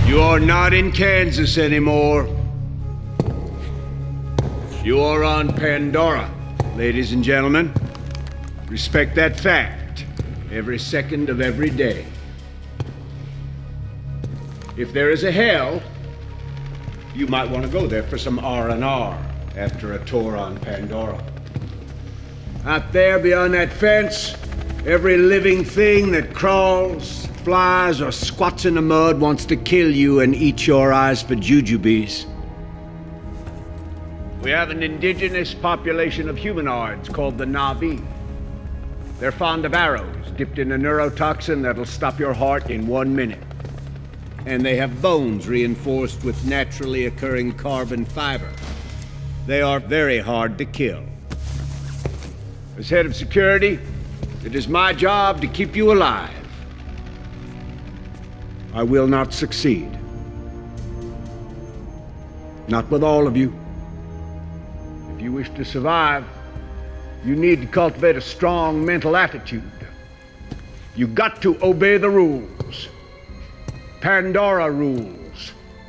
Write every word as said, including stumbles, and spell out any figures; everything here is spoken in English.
You are not in Kansas anymore. You are on Pandora, ladies and gentlemen. Respect that fact every second of every day. If there is a hell, you might want to go there for some R and R after a tour on Pandora. Out there beyond that fence, every living thing that crawls, flies, or squats in the mud wants to kill you and eat your eyes for jujubes. We have an indigenous population of humanoids called the Na'vi. They're fond of arrows dipped in a neurotoxin that'll stop your heart in one minute. And they have bones reinforced with naturally occurring carbon fiber. They are very hard to kill. As head of security, it is my job to keep you alive. I will not succeed. Not with all of you. If you wish to survive, you need to cultivate a strong mental attitude. You got to obey the rules. Pandora rules.